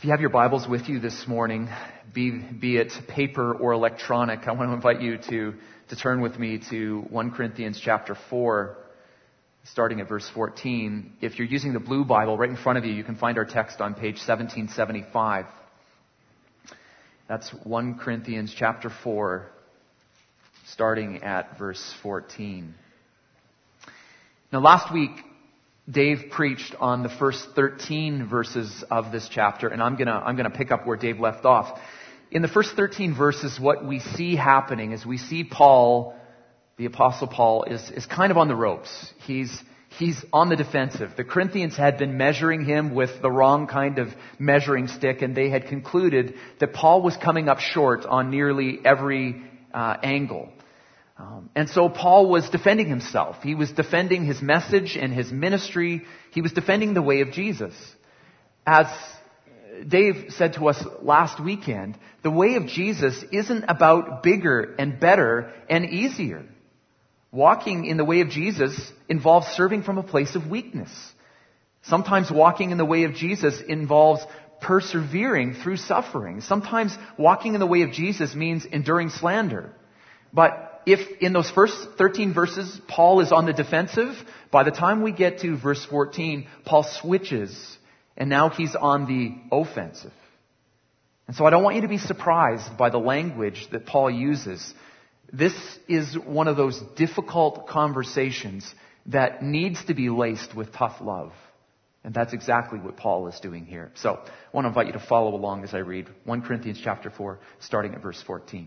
If you have your Bibles with you this morning, be it paper or electronic, I want to invite you to turn with me to 1 Corinthians chapter 4, starting at verse 14. If you're using the blue Bible right in front of you, you can find our text on page 1775. That's 1 Corinthians chapter 4, starting at verse 14. Now, last week, Dave preached on the first 13 verses of this chapter, and I'm gonna pick up where Dave left off. In the first 13 verses, what we see happening is we see Paul, the Apostle Paul, is kind of on the ropes. He's on the defensive. The Corinthians had been measuring him with the wrong kind of measuring stick, and they had concluded that Paul was coming up short on nearly every angle. And so Paul was defending himself. He was defending his message and his ministry. He was defending the way of Jesus. As Dave said to us last weekend, the way of Jesus isn't about bigger and better and easier. Walking in the way of Jesus involves serving from a place of weakness. Sometimes walking in the way of Jesus involves persevering through suffering. Sometimes walking in the way of Jesus means enduring slander. But if in those first 13 verses, Paul is on the defensive, by the time we get to verse 14, Paul switches, and now he's on the offensive. And so I don't want you to be surprised by the language that Paul uses. This is one of those difficult conversations that needs to be laced with tough love. And that's exactly what Paul is doing here. So I want to invite you to follow along as I read 1 Corinthians chapter 4, starting at verse 14.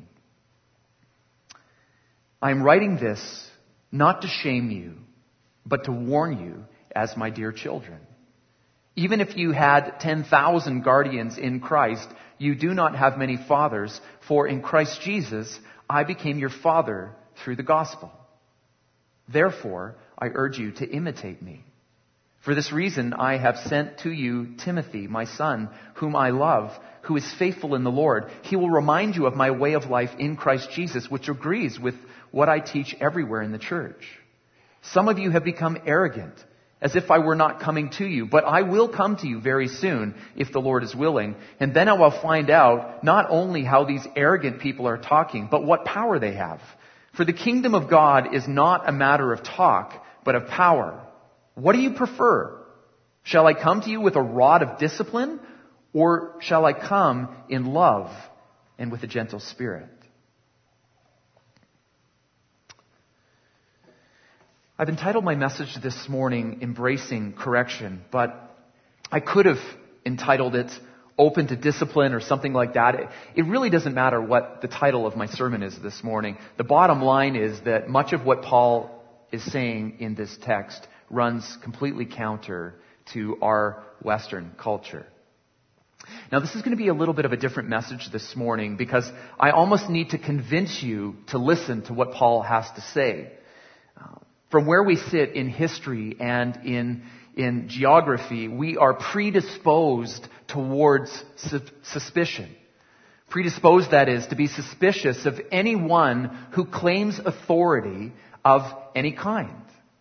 I am writing this not to shame you, but to warn you as my dear children. Even if you had 10,000 guardians in Christ, you do not have many fathers, for in Christ Jesus I became your father through the gospel. Therefore, I urge you to imitate me. For this reason, I have sent to you Timothy, my son, whom I love, who is faithful in the Lord. He will remind you of my way of life in Christ Jesus, which agrees with what I teach everywhere in the church. Some of you have become arrogant, as if I were not coming to you, but I will come to you very soon, if the Lord is willing, and then I will find out not only how these arrogant people are talking, but what power they have. For the kingdom of God is not a matter of talk, but of power. What do you prefer? Shall I come to you with a rod of discipline, or shall I come in love and with a gentle spirit? I've entitled my message this morning, Embracing Correction, but I could have entitled it Open to Discipline or something like that. It really doesn't matter what the title of my sermon is this morning. The bottom line is that much of what Paul is saying in this text runs completely counter to our Western culture. Now, this is going to be a little bit of a different message this morning because I almost need to convince you to listen to what Paul has to say. From where we sit in history and in geography, we are predisposed towards suspicion. Predisposed, that is, to be suspicious of anyone who claims authority of any kind.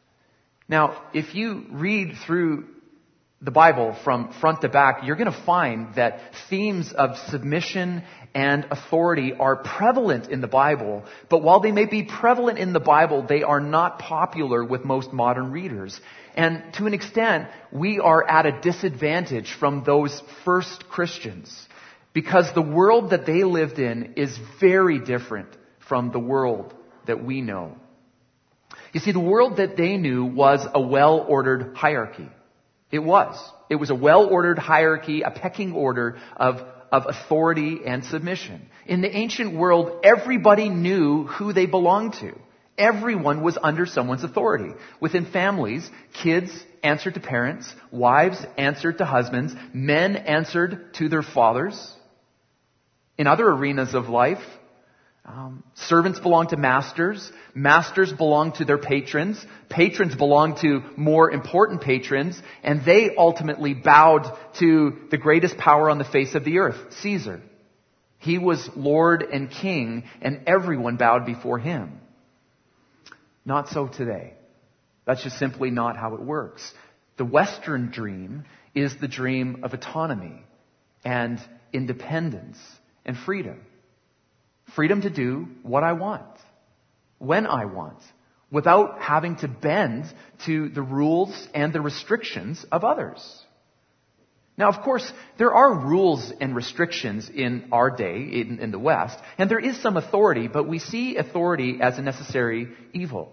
Now, if you read through the Bible from front to back, you're going to find that themes of submission and authority are prevalent in the Bible. But while they may be prevalent in the Bible, they are not popular with most modern readers. And to an extent, we are at a disadvantage from those first Christians because the world that they lived in is very different from the world that we know. You see, the world that they knew was a well-ordered hierarchy. It was a well-ordered hierarchy, a pecking order of authority and submission. In the ancient world, everybody knew who they belonged to. Everyone was under someone's authority. Within families, kids answered to parents, wives answered to husbands, men answered to their fathers. In other arenas of life, servants belong to masters. Masters belong to their patrons. Patrons belong to more important patrons. And they ultimately bowed to the greatest power on the face of the earth, Caesar. He was Lord and King, and everyone bowed before him. Not so today. That's just simply not how it works. The Western dream is the dream of autonomy. and independence and freedom. Freedom to do what I want, when I want, without having to bend to the rules and the restrictions of others. Now, of course, there are rules and restrictions in our day, in the West, and there is some authority, but we see authority as a necessary evil.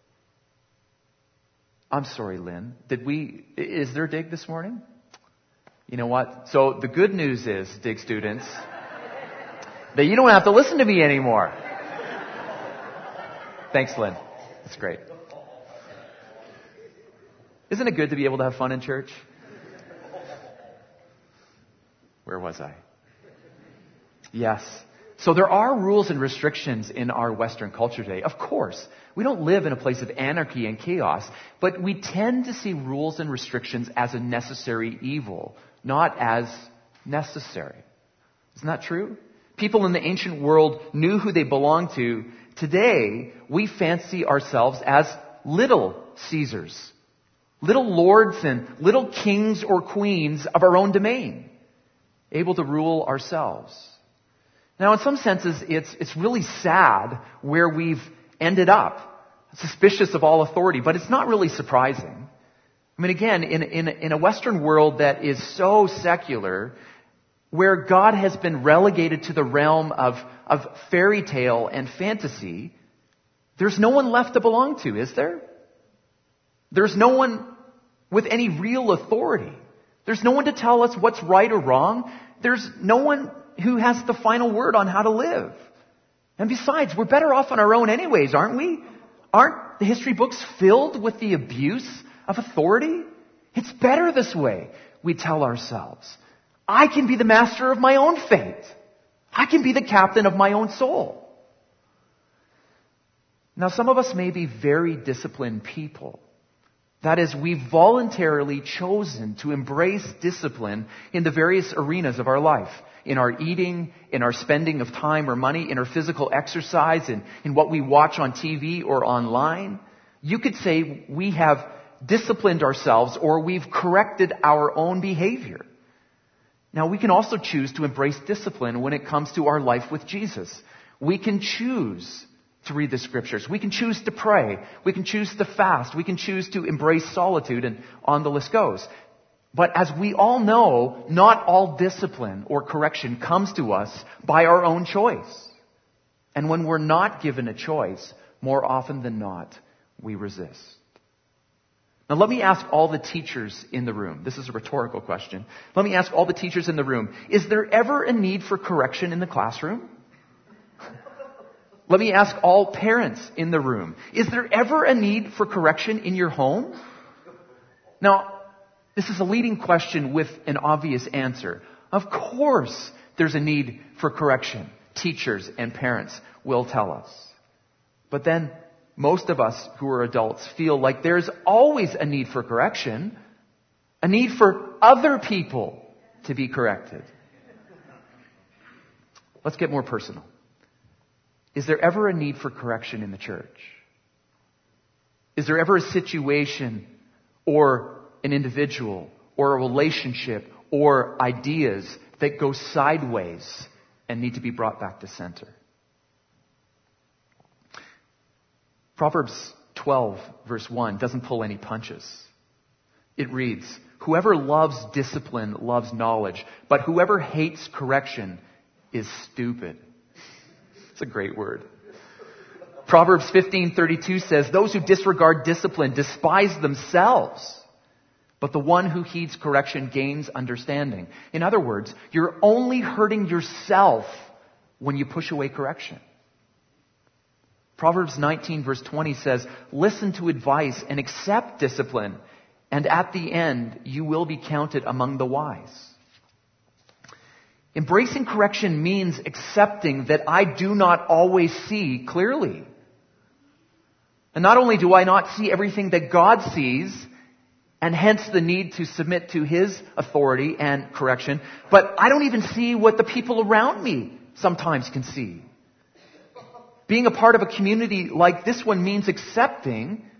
I'm sorry, Lynn. Is there a dig this morning? You know what? So the good news is, dig students, that you don't have to listen to me anymore. Thanks, Lynn. That's great. Isn't it good to be able to have fun in church? Where was I? Yes. So there are rules and restrictions in our Western culture today. Of course, we don't live in a place of anarchy and chaos, but we tend to see rules and restrictions as a necessary evil, not as necessary. Isn't that true? People in the ancient world knew who they belonged to. Today, we fancy ourselves as little Caesars, little lords and little kings or queens of our own domain, able to rule ourselves. Now, in some senses, it's really sad where we've ended up, suspicious of all authority, but it's not really surprising. I mean, again, in a Western world that is so secular, where God has been relegated to the realm of fairy tale and fantasy, there's no one left to belong to, is there? There's no one with any real authority. There's no one to tell us what's right or wrong. There's no one who has the final word on how to live. And besides, we're better off on our own anyways, aren't we? Aren't the history books filled with the abuse of authority? It's better this way, we tell ourselves. I can be the master of my own fate. I can be the captain of my own soul. Now, some of us may be very disciplined people. That is, we've voluntarily chosen to embrace discipline in the various arenas of our life. In our eating, in our spending of time or money, in our physical exercise, in what we watch on TV or online. You could say we have disciplined ourselves or we've corrected our own behavior. Now, we can also choose to embrace discipline when it comes to our life with Jesus. We can choose to read the scriptures. We can choose to pray. We can choose to fast. We can choose to embrace solitude, and on the list goes. But as we all know, not all discipline or correction comes to us by our own choice. And when we're not given a choice, more often than not, we resist. Now let me ask all the teachers in the room. This is a rhetorical question. Let me ask all the teachers in the room. Is there ever a need for correction in the classroom? Let me ask all parents in the room. Is there ever a need for correction in your home? Now, this is a leading question with an obvious answer. Of course, there's a need for correction. Teachers and parents will tell us. But then, most of us who are adults feel like there's always a need for correction, a need for other people to be corrected. Let's get more personal. Is there ever a need for correction in the church? Is there ever a situation or an individual or a relationship or ideas that go sideways and need to be brought back to center? Proverbs 12, verse 1, doesn't pull any punches. It reads, "Whoever loves discipline loves knowledge, but whoever hates correction is stupid." It's a great word. Proverbs 15:32 says, "Those who disregard discipline despise themselves, but the one who heeds correction gains understanding." In other words, you're only hurting yourself when you push away correction. Proverbs 19 verse 20 says, "Listen to advice and accept discipline, and at the end you will be counted among the wise." Embracing correction means accepting that I do not always see clearly. And not only do I not see everything that God sees, and hence the need to submit to His authority and correction, but I don't even see what the people around me sometimes can see. Being a part of a community like this one means accepting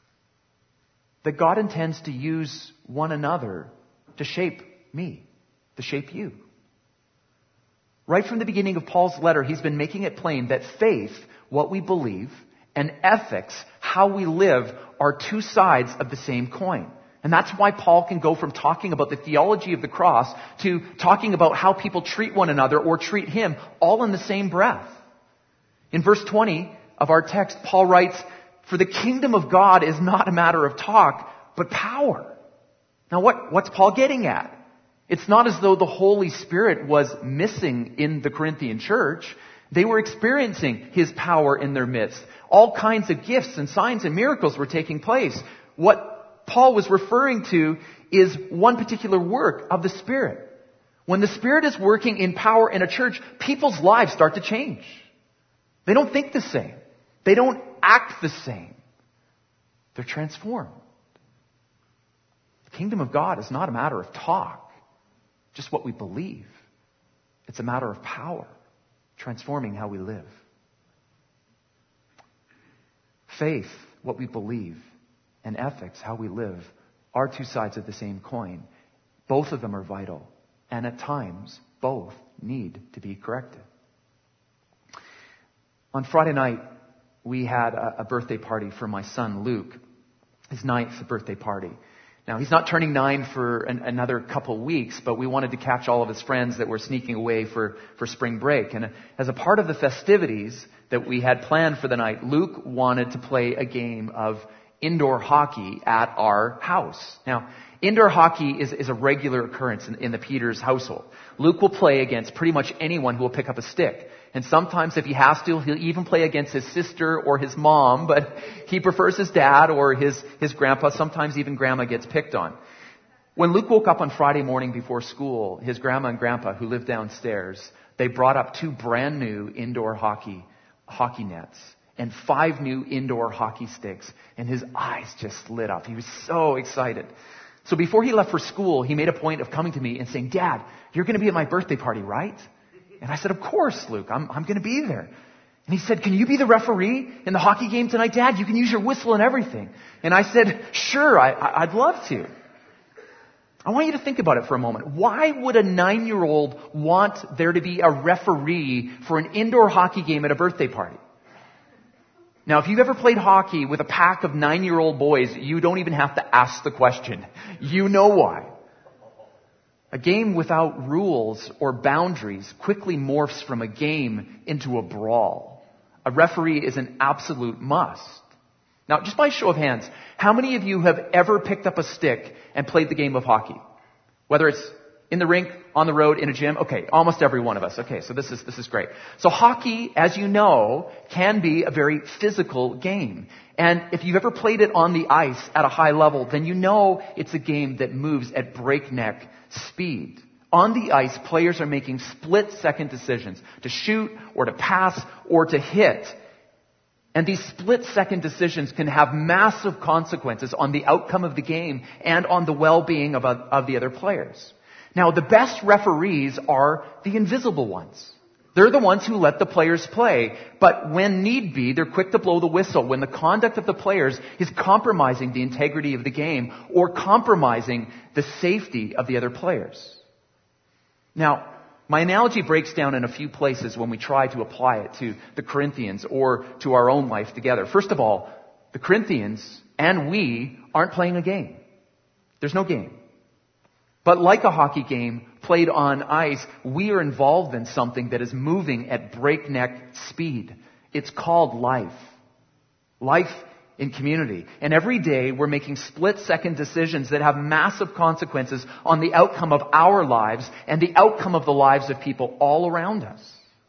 that God intends to use one another to shape me. to shape you. Right from the beginning of Paul's letter, he's been making it plain that faith, what we believe, and ethics, how we live, are two sides of the same coin. And that's why Paul can go from talking about the theology of the cross to talking about how people treat one another or treat him, all in the same breath. In verse 20 of our text, Paul writes, "For the kingdom of God is not a matter of talk, but power." Now what's Paul getting at? It's not as though the Holy Spirit was missing in the Corinthian church. They were experiencing his power in their midst. All kinds of gifts and signs and miracles were taking place. What Paul was referring to is one particular work of the Spirit. When the Spirit is working in power in a church, people's lives start to change. They don't think the same. They don't act the same. They're transformed. The kingdom of God is not a matter of talk, just what we believe. It's a matter of power, transforming how we live. Faith, what we believe, and ethics, how we live, are two sides of the same coin. Both of them are vital, and at times, both need to be corrected. On Friday night, we had a birthday party for my son, Luke, his 9th birthday party. Now, he's not turning 9 for another couple weeks, but we wanted to catch all of his friends that were sneaking away for spring break. And as a part of the festivities that we had planned for the night, Luke wanted to play a game of indoor hockey at our house. Now, indoor hockey is a regular occurrence in the Peters household. Luke will play against pretty much anyone who will pick up a stick. And sometimes if he has to, he'll even play against his sister or his mom, but he prefers his dad or his grandpa. Sometimes even grandma gets picked on. When Luke woke up on Friday morning before school, his grandma and grandpa, who lived downstairs, they brought up 2 brand new indoor hockey nets and 5 new indoor hockey sticks, and his eyes just lit up. He was so excited. So before he left for school, he made a point of coming to me and saying, "Dad, you're going to be at my birthday party, right?" And I said, "Of course, Luke, I'm going to be there." And he said, "Can you be the referee in the hockey game tonight, Dad? You can use your whistle and everything." And I said, "Sure, I'd love to." I want you to think about it for a moment. Why would a 9-year-old want there to be a referee for an indoor hockey game at a birthday party? Now, if you've ever played hockey with a pack of 9-year-old boys, you don't even have to ask the question. You know why. A game without rules or boundaries quickly morphs from a game into a brawl. A referee is an absolute must. Now, just by show of hands, how many of you have ever picked up a stick and played the game of hockey? Whether it's in the rink, on the road, in a gym? Okay, almost every one of us. Okay, so this is great. So hockey, as you know, can be a very physical game. And if you've ever played it on the ice at a high level, then you know it's a game that moves at breakneck speed. On the ice, players are making split-second decisions to shoot or to pass or to hit. And these split-second decisions can have massive consequences on the outcome of the game and on the well-being of the other players. Now, the best referees are the invisible ones. They're the ones who let the players play. But when need be, they're quick to blow the whistle when the conduct of the players is compromising the integrity of the game or compromising the safety of the other players. Now, my analogy breaks down in a few places when we try to apply it to the Corinthians or to our own life together. First of all, the Corinthians and we aren't playing a game. There's no game. But like a hockey game played on ice, we are involved in something that is moving at breakneck speed. It's called life. Life in community. And every day we're making split-second decisions that have massive consequences on the outcome of our lives and the outcome of the lives of people all around us.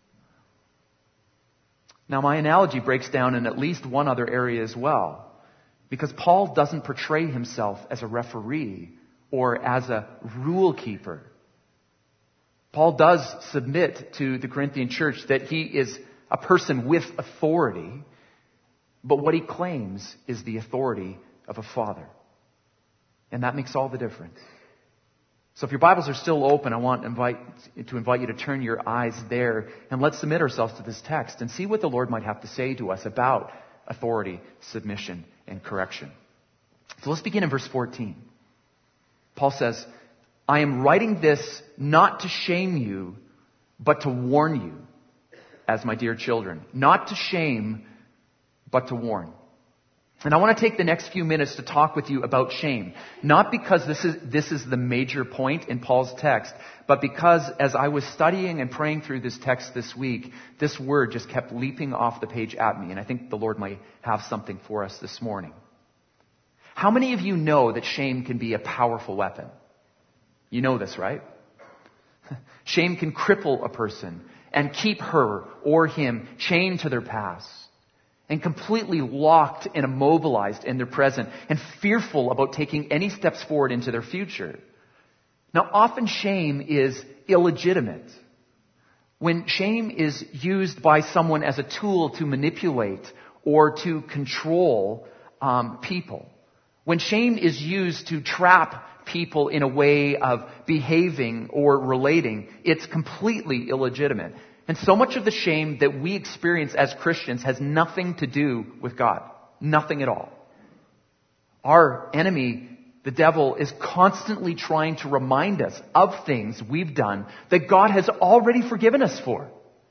Now, my analogy breaks down in at least one other area as well, because Paul doesn't portray himself as a referee or as a rule keeper. Paul does submit to the Corinthian church that he is a person with authority, but what he claims is the authority of a father. And that makes all the difference. So if your Bibles are still open, I want to invite you to turn your eyes there, and let's submit ourselves to this text and see what the Lord might have to say to us about authority, submission, and correction. So let's begin in verse 14. Paul says, I am writing this not to shame you, but to warn you, as my dear children. Not to shame, but to warn. And I want to take the next few minutes to talk with you about shame. Not because this is the major point in Paul's text, but because as I was studying and praying through this text this week, this word just kept leaping off the page at me. And I think the Lord might have something for us this morning. How many of you know that shame can be a powerful weapon? You know this, right? Shame can cripple a person and keep her or him chained to their past and completely locked and immobilized in their present and fearful about taking any steps forward into their future. Now, often shame is illegitimate. When shame is used by someone as a tool to manipulate or to control people. When shame is used to trap people in a way of behaving or relating, it's completely illegitimate. And so much of the shame that we experience as Christians has nothing to do with God. Nothing at all. Our enemy, the devil, is constantly trying to remind us of things we've done that God has already forgiven us for.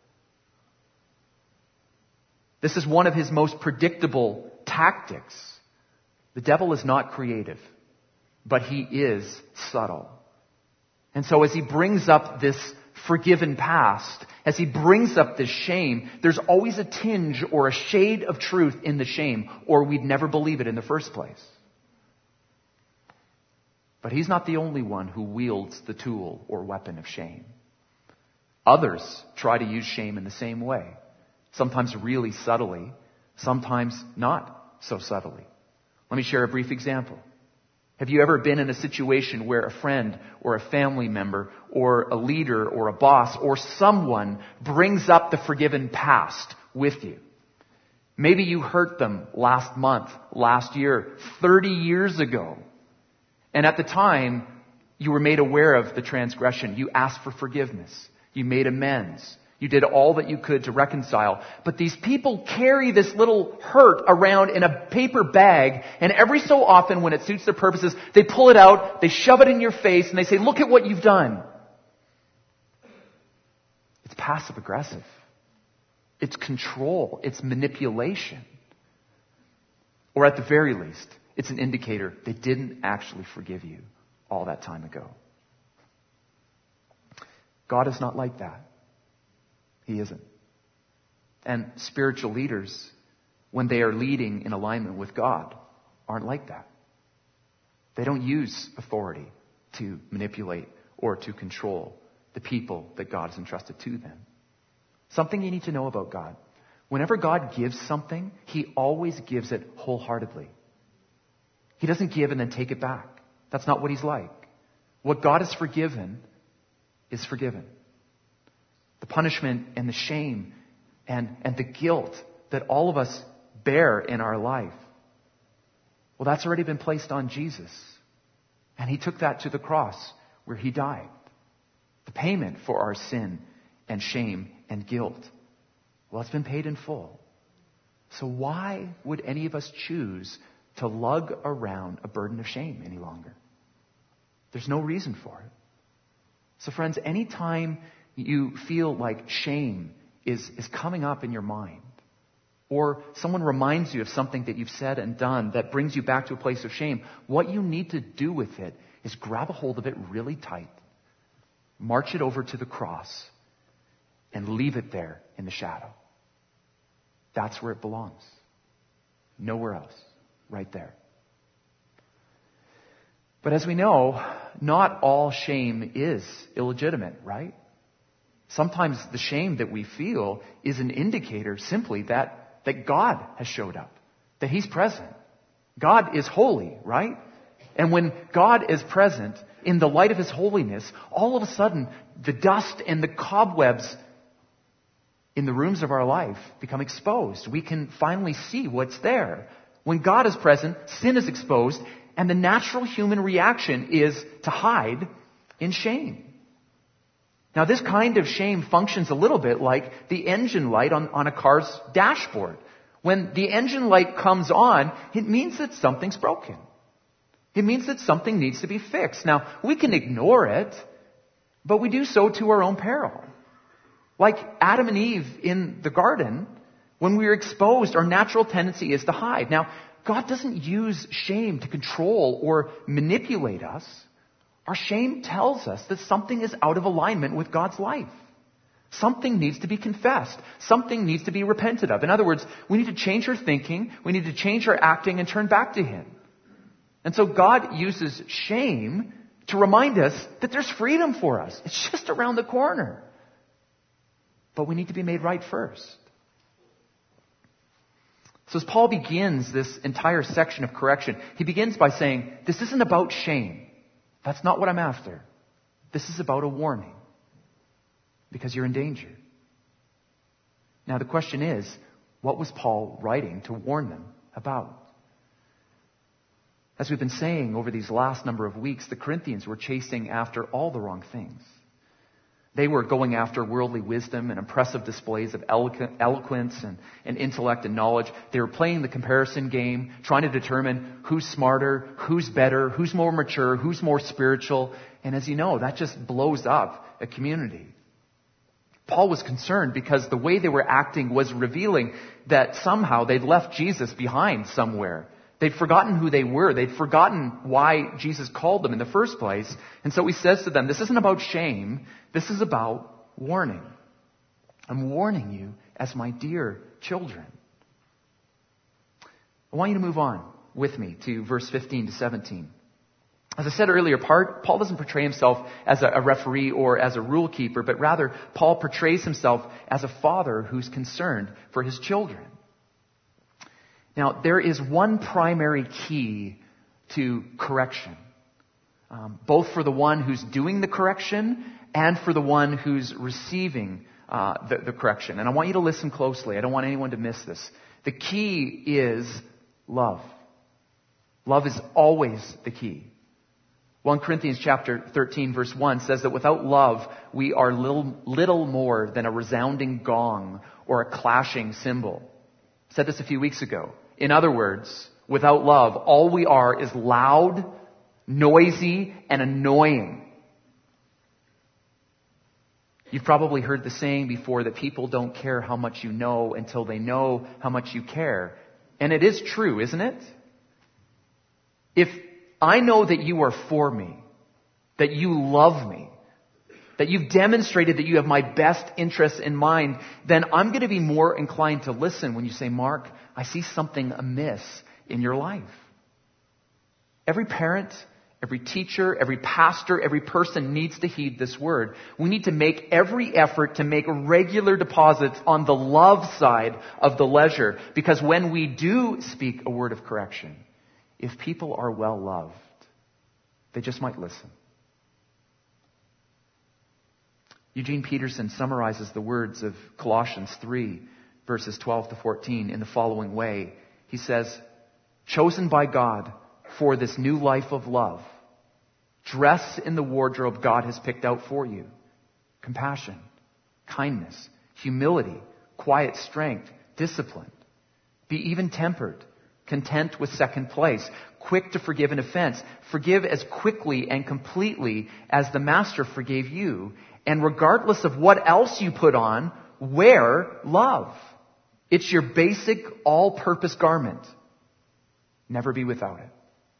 This is one of his most predictable tactics. The devil is not creative, but he is subtle. And so as he brings up this forgiven past, as he brings up this shame, there's always a tinge or a shade of truth in the shame, or we'd never believe it in the first place. But he's not the only one who wields the tool or weapon of shame. Others try to use shame in the same way, sometimes really subtly, sometimes not so subtly. Let me share a brief example. Have you ever been in a situation where a friend or a family member or a leader or a boss or someone brings up the forgiven past with you? Maybe you hurt them last month, last year, 30 years ago. And at the time, you were made aware of the transgression. You asked for forgiveness. You made amends. You did all that you could to reconcile. But these people carry this little hurt around in a paper bag, and every so often when it suits their purposes, they pull it out, they shove it in your face, and they say, look at what you've done. It's passive aggressive. It's control. It's manipulation. Or at the very least, it's an indicator they didn't actually forgive you all that time ago. God is not like that. He isn't. And spiritual leaders, when they are leading in alignment with God, aren't like that. They don't use authority to manipulate or to control the people that God has entrusted to them. Something you need to know about God. Whenever God gives something, He always gives it wholeheartedly. He doesn't give and then take it back. That's not what He's like. What God has forgiven is forgiven. The punishment and the shame and the guilt that all of us bear in our life, well, that's already been placed on Jesus. And He took that to the cross where He died. The payment for our sin and shame and guilt, well, it's been paid in full. So why would any of us choose to lug around a burden of shame any longer? There's no reason for it. So friends, anytime you feel like shame is coming up in your mind, or someone reminds you of something that you've said and done that brings you back to a place of shame, what you need to do with it is grab a hold of it really tight, march it over to the cross, and leave it there in the shadow. That's where it belongs. Nowhere else. Right there. But as we know, not all shame is illegitimate, right? Sometimes the shame that we feel is an indicator simply that God has showed up, that He's present. God is holy, right? And when God is present in the light of His holiness, all of a sudden the dust and the cobwebs in the rooms of our life become exposed. We can finally see what's there. When God is present, sin is exposed, and the natural human reaction is to hide in shame. Now, this kind of shame functions a little bit like the engine light on a car's dashboard. When the engine light comes on, it means that something's broken. It means that something needs to be fixed. Now, we can ignore it, but we do so to our own peril. Like Adam and Eve in the garden, when we are exposed, our natural tendency is to hide. Now, God doesn't use shame to control or manipulate us. Our shame tells us that something is out of alignment with God's life. Something needs to be confessed. Something needs to be repented of. In other words, we need to change our thinking, we need to change our acting and turn back to Him. And so God uses shame to remind us that there's freedom for us. It's just around the corner. But we need to be made right first. So as Paul begins this entire section of correction, he begins by saying, this isn't about shame. That's not what I'm after. This is about a warning. Because you're in danger. Now the question is, what was Paul writing to warn them about? As we've been saying over these last number of weeks, the Corinthians were chasing after all the wrong things. They were going after worldly wisdom and impressive displays of eloquence and intellect and knowledge. They were playing the comparison game, trying to determine who's smarter, who's better, who's more mature, who's more spiritual. And as you know, that just blows up a community. Paul was concerned because the way they were acting was revealing that somehow they'd left Jesus behind somewhere. They'd forgotten who they were. They'd forgotten why Jesus called them in the first place. And so he says to them, this isn't about shame. This is about warning. I'm warning you as my dear children. I want you to move on with me to verse 15 to 17. As I said earlier, Paul doesn't portray himself as a referee or as a rule keeper, but rather Paul portrays himself as a father who's concerned for his children. Now, there is one primary key to correction, both for the one who's doing the correction and for the one who's receiving the correction. And I want you to listen closely. I don't want anyone to miss this. The key is love. Love is always the key. 1 Corinthians chapter 13 verse 1 says that without love, we are little more than a resounding gong or a clashing cymbal. I said this a few weeks ago. In other words, without love, all we are is loud, noisy, and annoying. You've probably heard the saying before that people don't care how much you know until they know how much you care. And it is true, isn't it? If I know that you are for me, that you love me, that you've demonstrated that you have my best interests in mind, then I'm going to be more inclined to listen when you say, Mark, I see something amiss in your life. Every parent, every teacher, every pastor, every person needs to heed this word. We need to make every effort to make regular deposits on the love side of the ledger, because when we do speak a word of correction, if people are well loved, they just might listen. Eugene Peterson summarizes the words of Colossians 3, verses 12 to 14 in the following way. He says, chosen by God for this new life of love, dress in the wardrobe God has picked out for you. Compassion, kindness, humility, quiet strength, discipline. Be even-tempered, content with second place, quick to forgive an offense. Forgive as quickly and completely as the Master forgave you. And regardless of what else you put on, wear love. It's your basic all-purpose garment. Never be without it.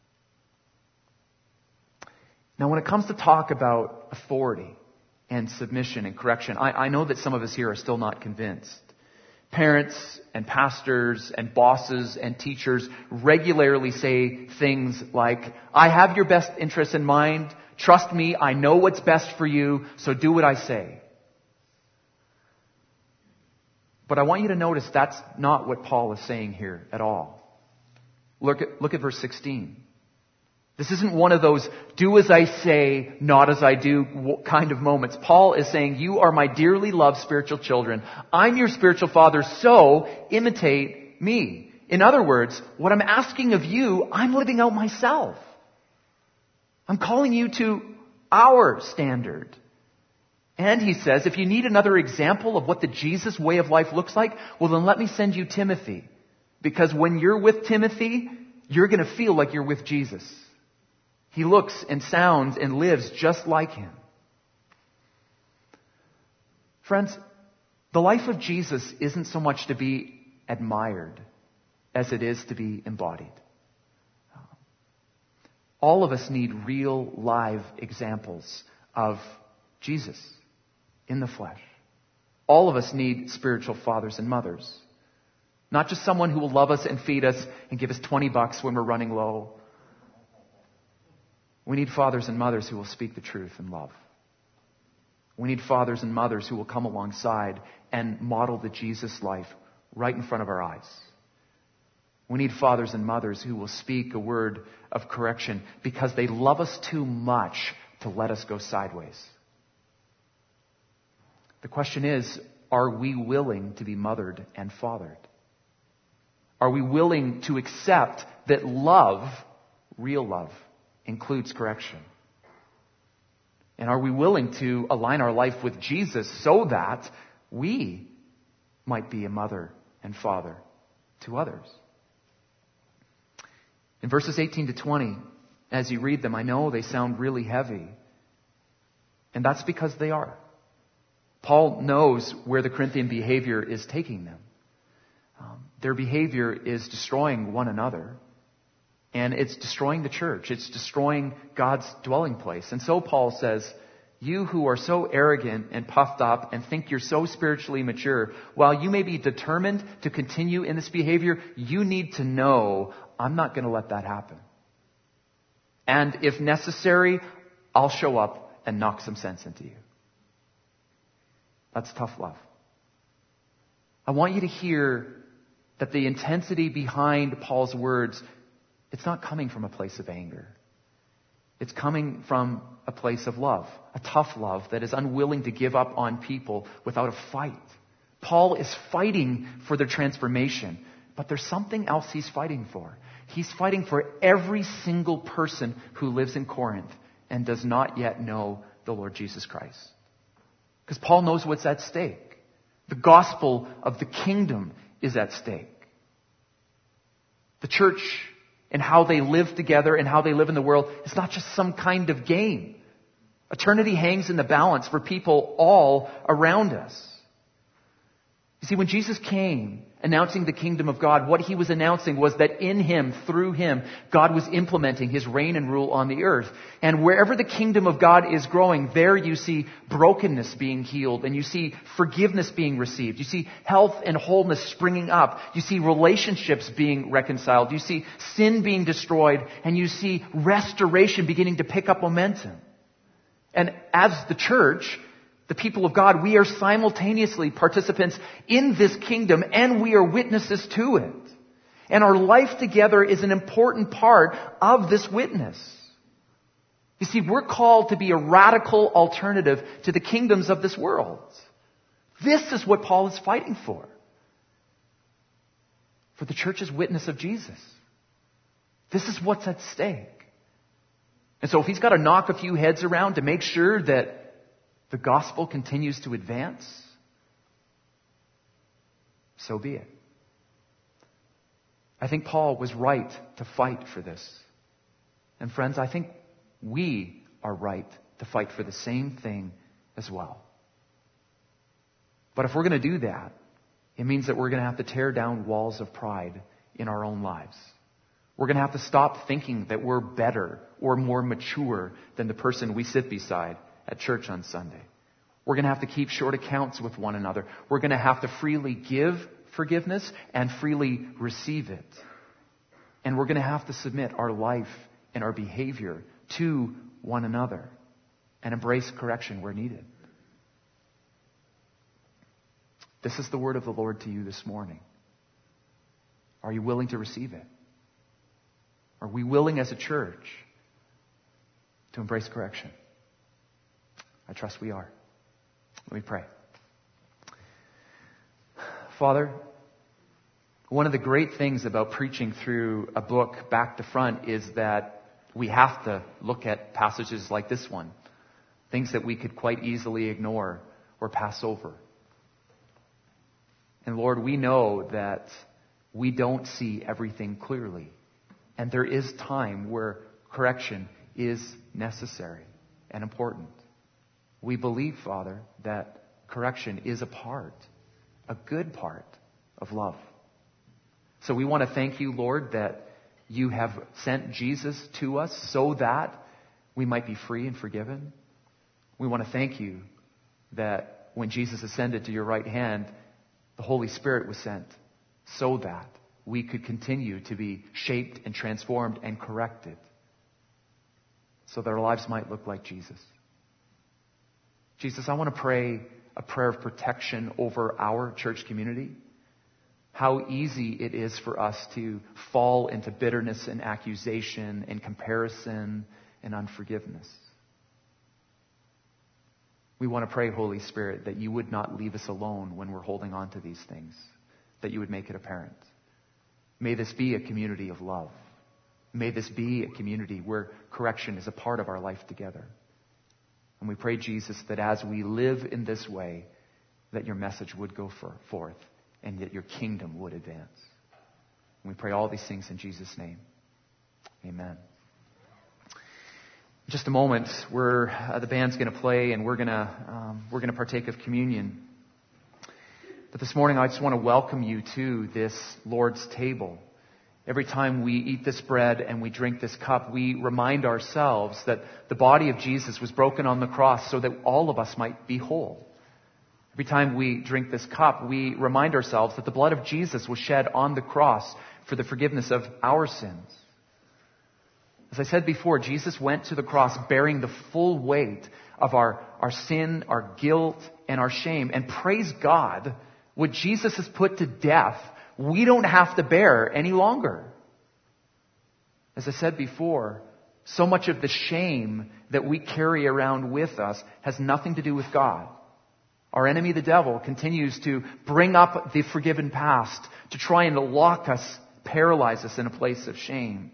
Now, when it comes to talk about authority and submission and correction, I know that some of us here are still not convinced. Parents and pastors and bosses and teachers regularly say things like, I have your best interests in mind. Trust me, I know what's best for you, so do what I say. But I want you to notice that's not what Paul is saying here at all. Look at verse 16. This isn't one of those do as I say, not as I do kind of moments. Paul is saying, you are my dearly loved spiritual children. I'm your spiritual father, so imitate me. In other words, what I'm asking of you, I'm living out myself. I'm calling you to our standard. And he says, if you need another example of what the Jesus way of life looks like, well then let me send you Timothy. Because when you're with Timothy, you're going to feel like you're with Jesus. He looks and sounds and lives just like him. Friends, the life of Jesus isn't so much to be admired as it is to be embodied. All of us need real, live examples of Jesus in the flesh. All of us need spiritual fathers and mothers. Not just someone who will love us and feed us and give us $20 when we're running low. We need fathers and mothers who will speak the truth in love. We need fathers and mothers who will come alongside and model the Jesus life right in front of our eyes. We need fathers and mothers who will speak a word of correction because they love us too much to let us go sideways. The question is, are we willing to be mothered and fathered? Are we willing to accept that love, real love, includes correction? And are we willing to align our life with Jesus so that we might be a mother and father to others? In verses 18 to 20, as you read them, I know they sound really heavy. And that's because they are. Paul knows where the Corinthian behavior is taking them. Their behavior is destroying one another. And it's destroying the church. It's destroying God's dwelling place. And so Paul says, you who are so arrogant and puffed up and think you're so spiritually mature, while you may be determined to continue in this behavior, you need to know I'm not going to let that happen. And if necessary, I'll show up and knock some sense into you. That's tough love. I want you to hear that the intensity behind Paul's words, it's not coming from a place of anger. It's coming from a place of love, a tough love that is unwilling to give up on people without a fight. Paul is fighting for their transformation, but there's something else he's fighting for. He's fighting for every single person who lives in Corinth and does not yet know the Lord Jesus Christ. Because Paul knows what's at stake. The gospel of the kingdom is at stake. The church and how they live together and how they live in the world is not just some kind of game. Eternity hangs in the balance for people all around us. You see, when Jesus came announcing the kingdom of God, what he was announcing was that in him, through him, God was implementing his reign and rule on the earth. And wherever the kingdom of God is growing, there you see brokenness being healed, and you see forgiveness being received. You see health and wholeness springing up. You see relationships being reconciled. You see sin being destroyed, and you see restoration beginning to pick up momentum. And as the church, the people of God, we are simultaneously participants in this kingdom, and we are witnesses to it. And our life together is an important part of this witness. You see, we're called to be a radical alternative to the kingdoms of this world. This is what Paul is fighting for the church's witness of Jesus. This is what's at stake. And so if he's got to knock a few heads around to make sure that the gospel continues to advance, so be it. I think Paul was right to fight for this. And friends, I think we are right to fight for the same thing as well. But if we're going to do that, it means that we're going to have to tear down walls of pride in our own lives. We're going to have to stop thinking that we're better or more mature than the person we sit beside at church on Sunday. We're going to have to keep short accounts with one another. We're going to have to freely give forgiveness and freely receive it. And we're going to have to submit our life and our behavior to one another and embrace correction where needed. This is the word of the Lord to you this morning. Are you willing to receive it? Are we willing as a church to embrace correction? I trust we are. Let me pray. Father, one of the great things about preaching through a book back to front is that we have to look at passages like this one, things that we could quite easily ignore or pass over. And Lord, we know that we don't see everything clearly. And there is time where correction is necessary and important. We believe, Father, that correction is a good part of love. So we want to thank you, Lord, that you have sent Jesus to us so that we might be free and forgiven. We want to thank you that when Jesus ascended to your right hand, the Holy Spirit was sent so that we could continue to be shaped and transformed and corrected so that our lives might look like Jesus. Jesus, I want to pray a prayer of protection over our church community. How easy it is for us to fall into bitterness and accusation and comparison and unforgiveness. We want to pray, Holy Spirit, that you would not leave us alone when we're holding on to these things, that you would make it apparent. May this be a community of love. May this be a community where correction is a part of our life together. And we pray, Jesus, that as we live in this way, that your message would go forth and that your kingdom would advance. And we pray all these things in Jesus' name. Amen. In just a moment, the band's going to play and we're going to partake of communion. But this morning, I just want to welcome you to this Lord's table. Every time we eat this bread and we drink this cup, we remind ourselves that the body of Jesus was broken on the cross so that all of us might be whole. Every time we drink this cup, we remind ourselves that the blood of Jesus was shed on the cross for the forgiveness of our sins. As I said before, Jesus went to the cross bearing the full weight of our sin, our guilt, and our shame. And praise God, what Jesus has put to death, we don't have to bear any longer. As I said before, so much of the shame that we carry around with us has nothing to do with God. Our enemy, the devil, continues to bring up the forgiven past to try and lock us, paralyze us in a place of shame.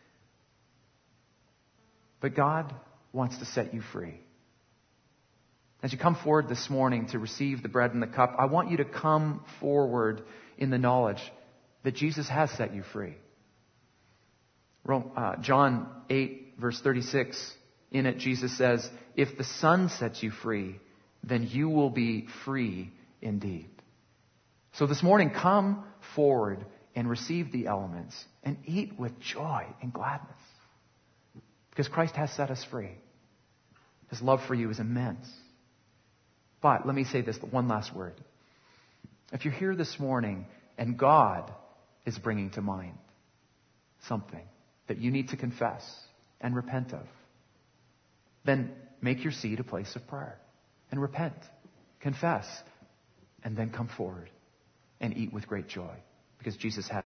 But God wants to set you free. As you come forward this morning to receive the bread and the cup, I want you to come forward in the knowledge that Jesus has set you free. John 8, verse 36, in it Jesus says, "If the Son sets you free, then you will be free indeed." So this morning, come forward and receive the elements and eat with joy and gladness. Because Christ has set us free. His love for you is immense. But let me say this, one last word. If you're here this morning and God is bringing to mind something that you need to confess and repent of, then make your seat a place of prayer and repent, confess, and then come forward and eat with great joy because Jesus has